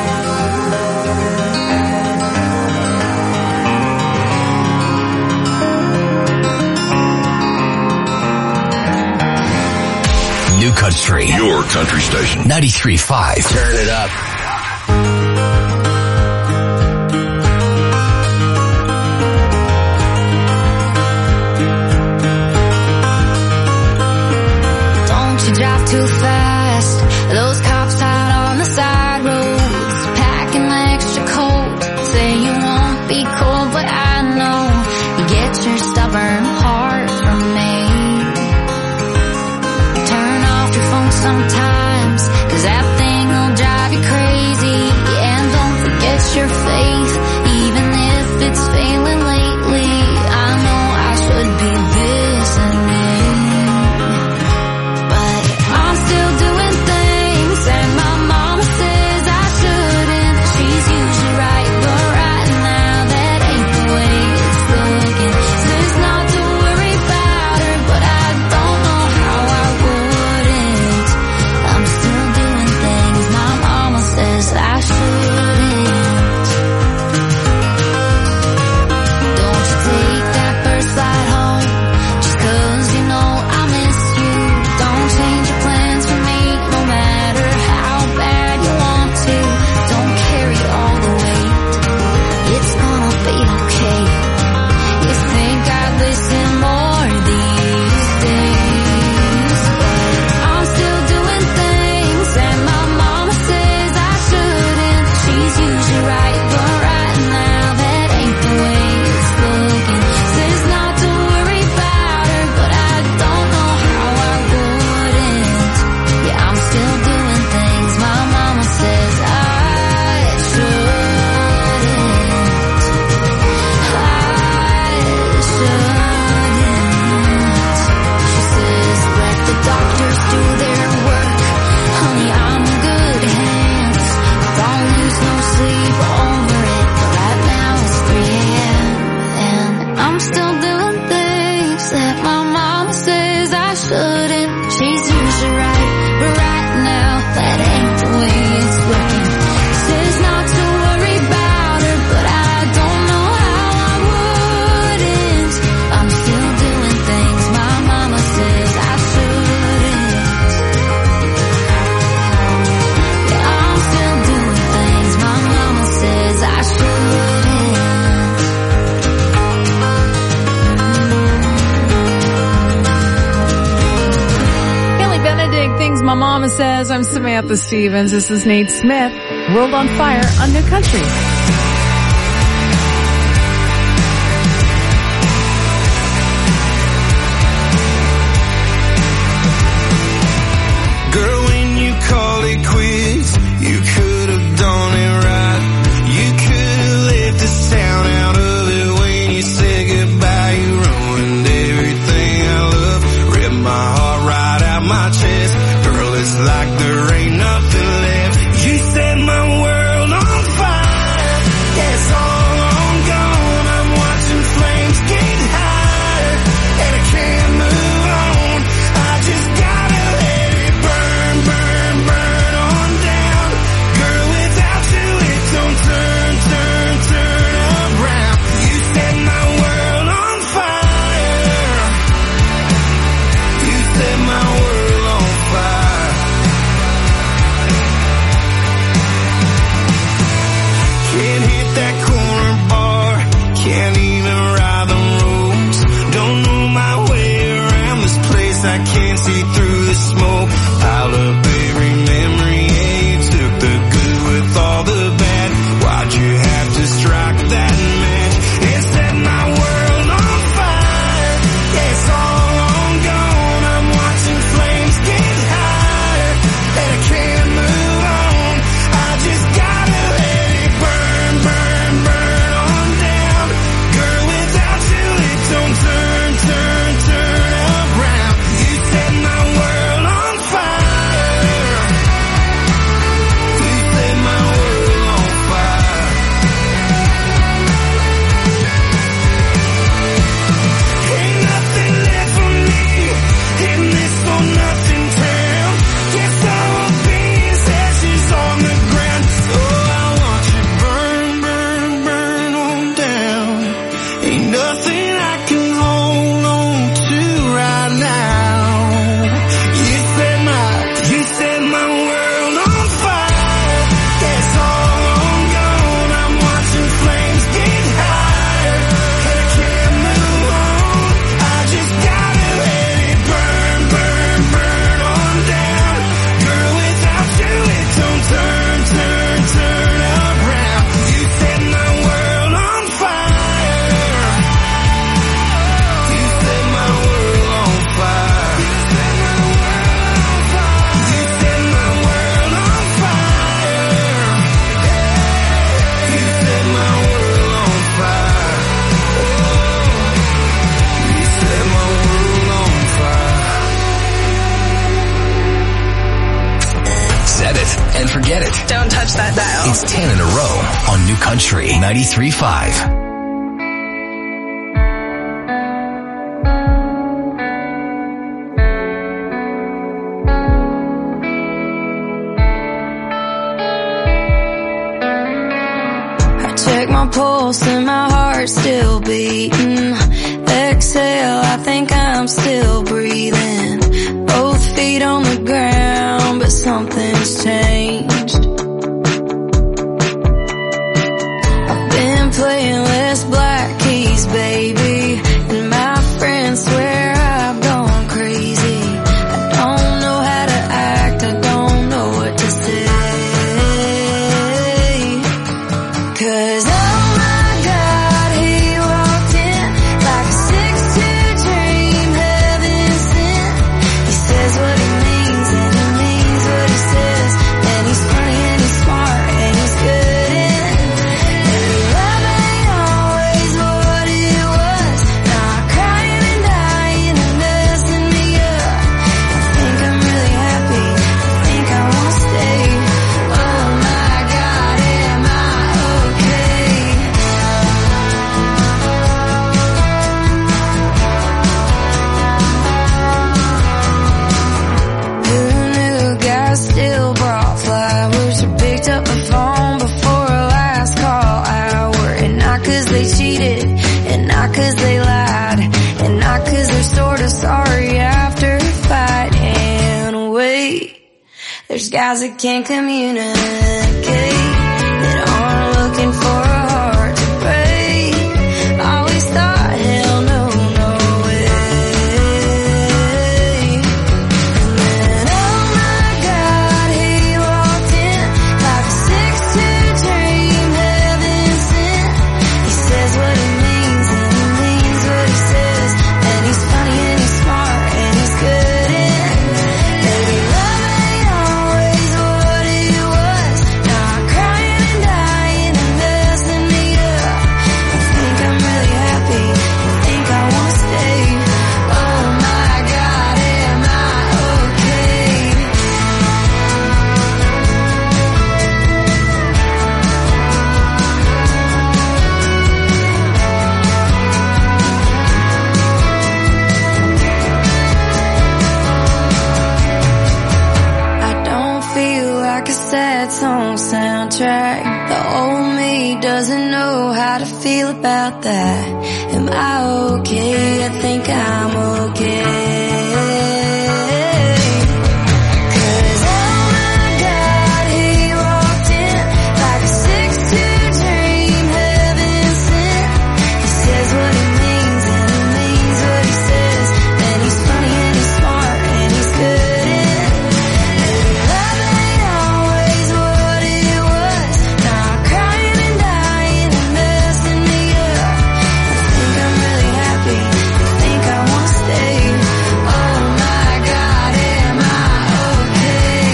New Country. Your country station. 93.5. Turn it up. Don't you drive too fast. Those cops out on the side roads, packing extra coat. Say you won't be cold, but I know you get your stubborn heart from me. Turn off your phone sometimes, 'cause that thing will drive you crazy. And don't forget your faith, even if it shouldn't. She's usually right, but right now that ain't the way it's looking. Says not to worry about her, but I don't know how I wouldn't. I'm still doing things my mama says I shouldn't. Yeah, I'm still doing things my mama says I shouldn't. Things my mama says. I'm Samantha Stevens. This is Nate Smith. World on Fire on New Country. Girl, when you called it quits, you could have done it right. You could have left the sound out of it when you said goodbye. You ruined everything I love. Ripped my heart right out my chest. It's like there ain't nothing left. You set my world on fire. Yeah, it's all on gone. I'm watching flames get higher, and I can't move on. I just gotta let it burn, burn, burn on down. Girl, without you it don't turn, turn, turn around. You set my world on fire. You set my world on fire. Can't hit that corner bar, can't even ride the ropes. Don't know my way around this place, I can't see through the smoke. Piled up every memory, yeah, you took the good with all the bad. Why'd you have to strike that match and set my world on fire? Yeah, it's all on gone, I'm watching flames get higher, and I can't move on. I just gotta let it burn, burn, burn on down. Girl, without you it don't turn, turn, turn around. You set my world on fire. You set my world on fire. Ain't nothing left for me in this for nothing town. Guess I will be as ashes on the ground. Oh, I want you burn, burn, burn on down. Ain't nothing I can hold on to right now. You set my world on fire. Yeah, it's all on gone. I'm watching flames get higher, and I can't move on. I just gotta let it burn, burn, burn on down. Girl, without you it don't turn, turn, turn around. You set my world on fire. You set my world on fire. You set my world on fire. You set my world on fire. You set my world on fire. Set it and forget it. Don't touch that dial. It's 10 in a row on New Country 93.5. I check my pulse and my heart's still beating. Exhale, I think I'm still breathing. Both feet on the ground, but something's changed. I've been playing less black keys, baby, and my friends swear I've gone crazy. I don't know how to act, I don't know what to say. 'Cause oh my God, he walked in like a 6'2" dream, heaven sent. He says what he means and he means what he says. There's guys that can't communicate, that aren't looking for a heart to break. Always thought, hell no, no way. And then, oh my God, he walked in like a 6'2" dream heaven sent. He says what he means and he means what he says. And he's funny and he's smart and he's good in. Baby, love ain't always what it was. Now I'm crying and dying and messing me up. I think I'm really happy. I think I wanna stay. Oh my God, am I okay? I don't feel like a sad song soundtrack. The old me doesn't know how to feel about that. Am I okay? I think I'm okay. 'Cause oh my God, he walked in like a 6'2" dream heaven sent. He says what he means and he means what he says. And he's funny and he's smart and he's good in. Love ain't always what it was. Now I'm crying and dying and messing me up. I think I'm really happy. I think I wanna stay. Oh my God, am I okay?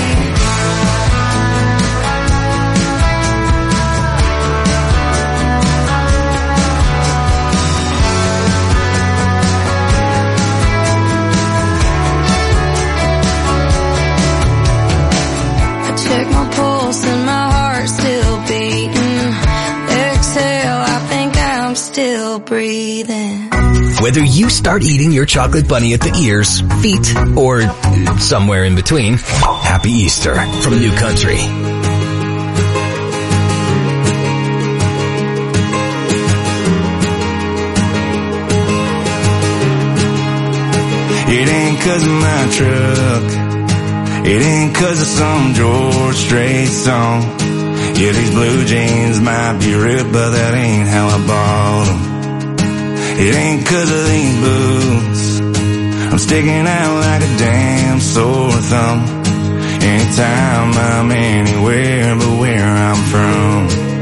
I check my pulse and my heart's still beating. Exhale, I think I'm still breathing. Whether you start eating your chocolate bunny at the ears, feet, or somewhere in between, Happy Easter from New Country. It ain't 'cause of my truck. It ain't 'cause of some George Strait song. Yeah, these blue jeans might be ripped, but that ain't how I bought them. It ain't 'cause of these boots. I'm sticking out like a damn sore thumb. Anytime I'm anywhere but where I'm from.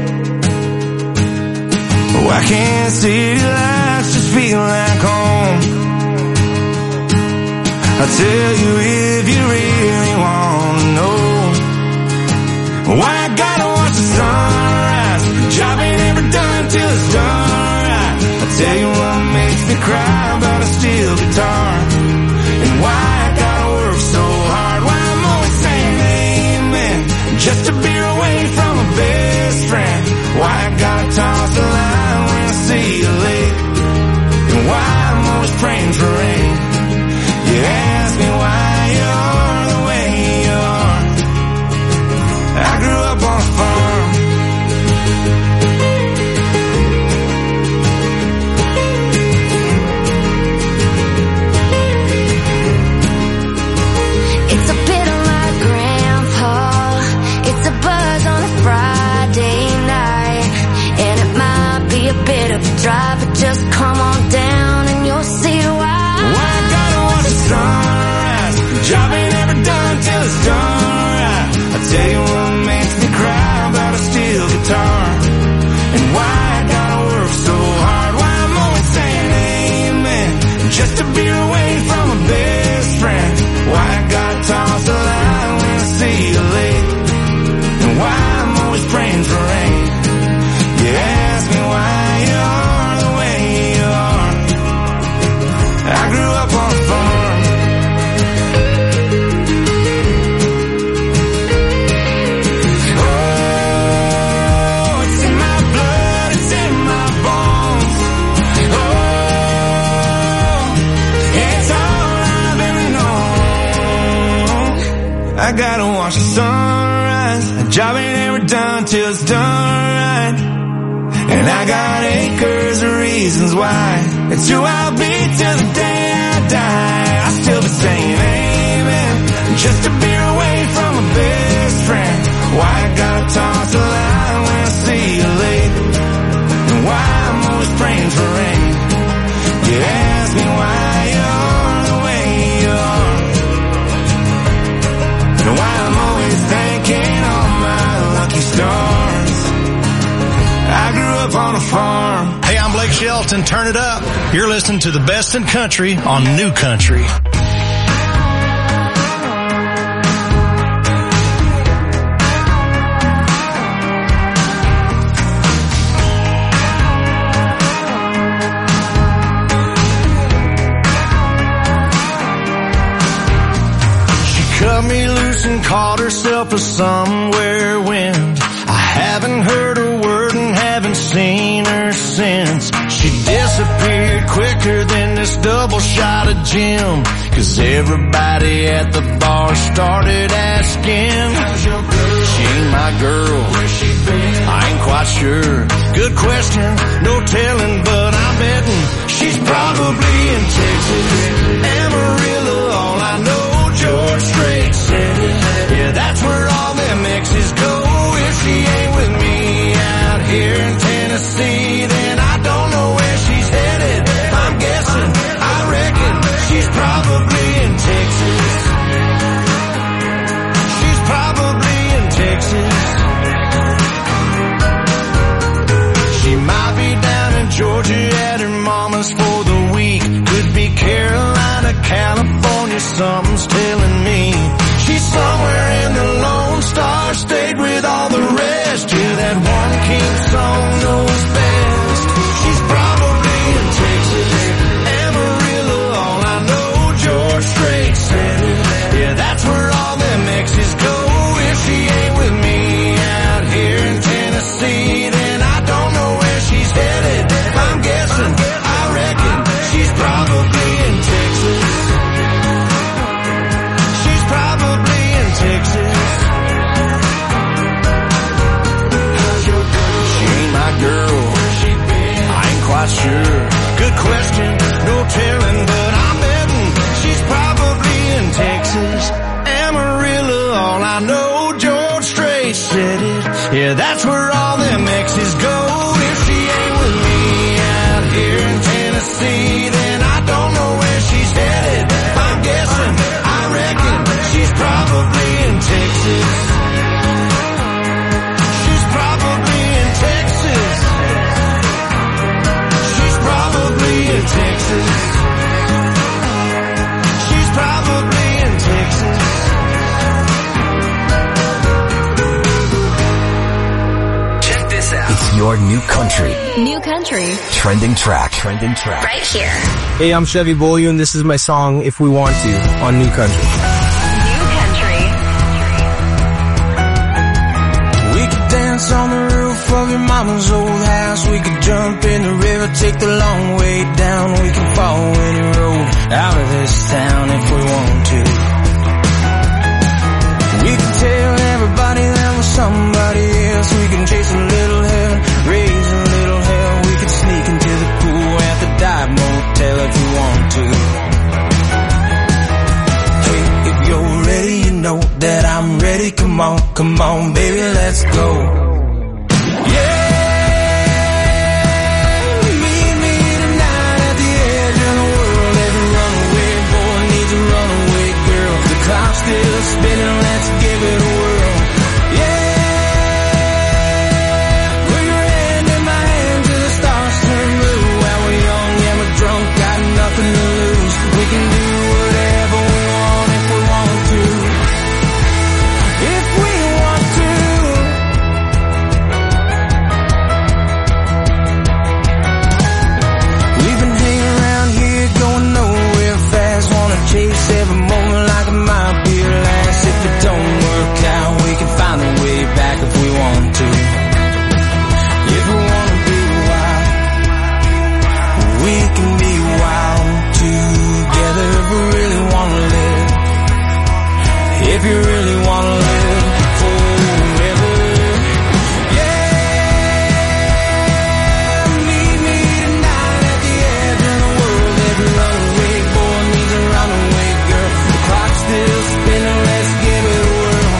Why can't city lights just feel like home? I'll tell you if you really want to know. Why I gotta watch the sunrise. Job ain't ever done till it's done right. I'll tell you what makes me cry about a steel guitar. And why I gotta work so hard. Why I'm always saying amen just to be away from a best friend. Why I gotta toss the line when I see a lake. And why I'm always praying for rain. You ask me why you're the way you are. I grew up on a farm. It's a bit of my grandpa. It's a buzz on a Friday night. And it might be a bit of a drive, but just come on down and you'll see why. Why I gotta watch the sunrise. Job ain't ever done till it's done right. I tell you what makes me cry about a steel guitar. And why I gotta work so hard. Why I'm always saying amen just to be away from a best friend. Why I gotta toss the line when I see a lake. And why I'm always praying for rain. You ask me why you're the way you are. I grew up on a farm. Oh, it's in my blood, it's in my bones. Oh, it's all I've ever known. I gotta watch the sunrise. A job ain't ever done till it's done right. And I got acres of reasons why. It's who I'll be till the day I die. I'll still be saying amen just to be away from a bed. and turn it up. You're listening to the best in country on New Country. Cut me loose and called herself a somewhere wind. I haven't heard a word and haven't seen her since. She disappeared quicker than this double shot of gin. 'Cause everybody at the bar started asking, how's your girl? She ain't my girl. Where's she been? I ain't quite sure. Good question, no telling, but I'm betting she's probably in Texas. Amarillo, all I know, George Strait said it. Yeah, that's where all them exes go. If she ain't with me out here in Tennessee, then I don't know where she's headed. I'm guessing, I reckon she's probably in Texas. She's probably in Texas. She might be down in Georgia at her mama's for the week. Could be Carolina, California, something's telling me. She's somewhere in the Lone Star State with all the rest. Yeah, that one king song knows best. She's probably in Texas. Amarillo, all I know, George Strait said it. Yeah, that's where all them exes go. If she ain't with me out here in Tennessee, then I don't know where she's headed. I'm guessing, I reckon she's probably in Texas. She's probably in Texas. She ain't my girl. I ain't quite sure. Good question, no telling, but I'm betting she's probably in Texas. Amarillo, all I know, George Strait said it. Yeah, that's where all them exes go. If she ain't with me out here in Tennessee, then I don't know where she's headed. I'm guessing, I reckon she's probably in Texas. She's probably in Texas. She's probably in Texas. She's probably in Texas. Check this out. It's your New Country. New Country. Trending track. Trending track. Right here. Hey, I'm Chevy Bollieu, and this is my song, If We Want To, on New Country. New Country. We could dance on the roof of your mama's old house. We could jump in the river, take the long way down. We can follow any road out of this town if we want to. We can tell everybody that we're somebody else. We can chase a little heaven, raise a little hell. We could sneak into the pool at the dive motel if we want to. Hey, if you're ready, you know that I'm ready. Come on, baby, let's go. Yeah, meet me tonight at the edge of the world. Every runaway boy needs a runaway girl. The clock's still spinning, let's give it a whirl. Yeah, put your hand in my hand till the stars turn blue. While we're young and we're drunk, got nothing to lose. We can do whatever we want if we want to. If we want to. We've been hanging around here going nowhere fast. Wanna chase every moment like it might be our last. If it don't work out, we can find a way back if we want to. If we wanna be wild, we can be wild together if we really wanna live. If you really wanna live forever. Yeah, meet me tonight at the edge of the world. Every runaway boy needs a runaway girl. The clock's still spinning, let's give it a whirl.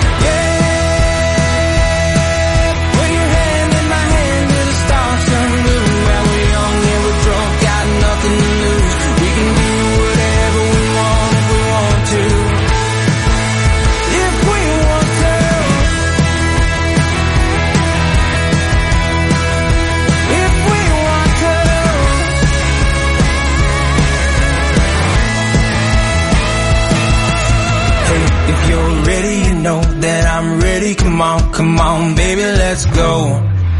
Yeah, put your hand in my hand till the stars turn blue. While we're young and we're drunk, got nothing to lose. We can do whatever we want if we want to. ready, you know that I'm ready. Come on, baby, let's go.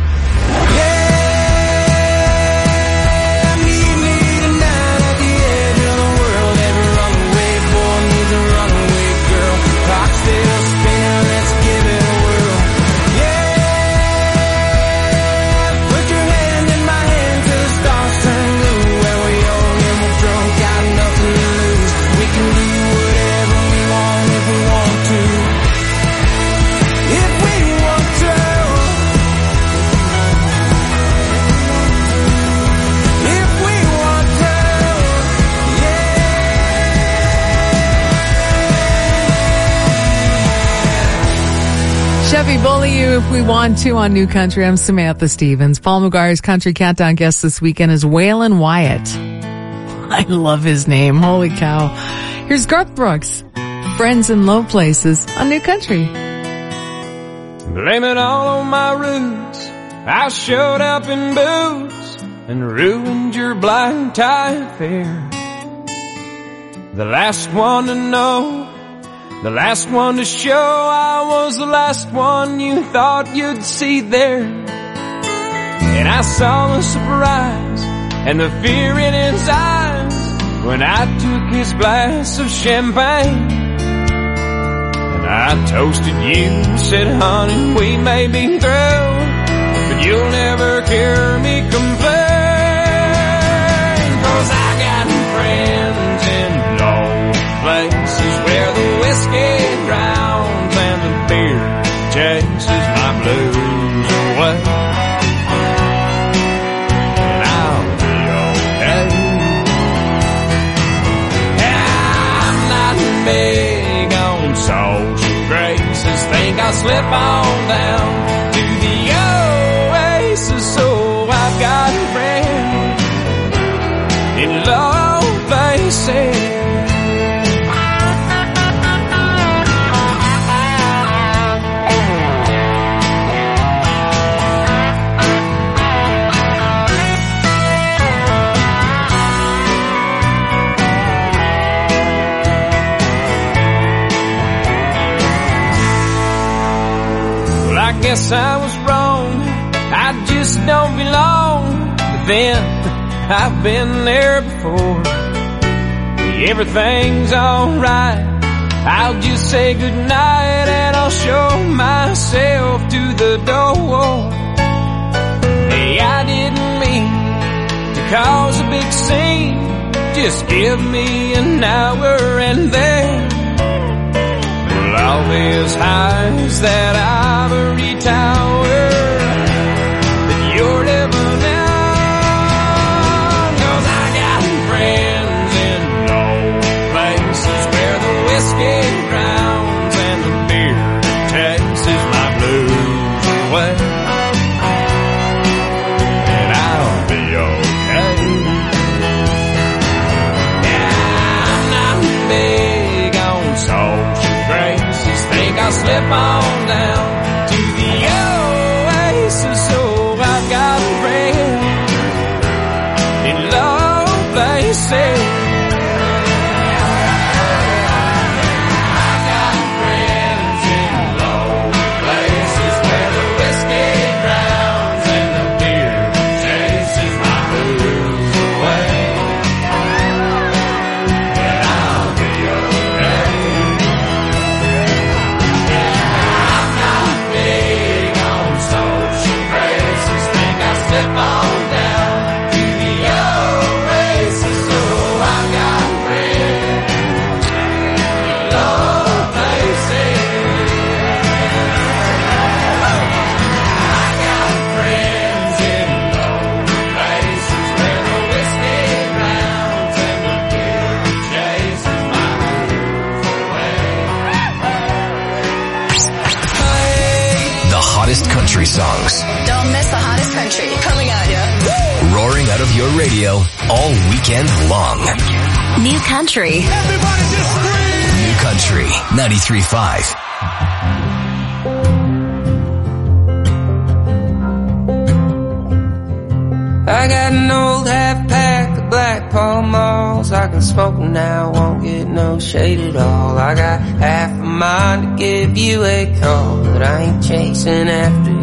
Chevy Bully You If We Want To on New Country. I'm Samantha Stevens. Paul McGuire's Country Countdown guest this weekend is Waylon Wyatt. I love his name. Holy cow. Here's Garth Brooks, Friends in Low Places on New Country. Blame it all on my roots. I showed up in boots and ruined your black tie affair. The last one to know, the last one to show, I was the last one you thought you'd see there. And I saw the surprise and the fear in his eyes when I took his glass of champagne. And I toasted you and said, honey, we may be through, but you'll never hear me complain. 'Cause I got friends in low places where the whiskey drowns and the beer chases my blues away. And I'll be okay. I'm not big on social graces. Think I'll slip on down to the oasis. So I've got friends in low places. I guess I was wrong, I just don't belong. But then, I've been there before. Everything's alright, I'll just say goodnight and I'll show myself to the door. Hey, I didn't mean to cause a big scene, just give me an hour and then all these highs that ivory tower that you're living in. 'Cause I got friends in low places where the whiskey drowns and the beer chases my blues away. And I'll be okay. Yeah, I'm not big on social graces. Think I'll slip on down to the oasis. So I've got friends in low places. I've got friends in low places where the whiskey drowns and the beer chases my blues away. And I'll be okay. Slip on down to the oasis. So I've got friends in low places. I got friends in low places where the whiskey drowns and the beer chases my blues away. The hottest country songs. Don't miss the hottest country coming at you. Roaring out of your radio all weekend long. New Country. Everybody just scream! New Country 93.5. I got an old half-pack of black Pall Malls. I can smoke them now, won't get no shade at all. I got half a mind to give you a call, but I ain't chasing after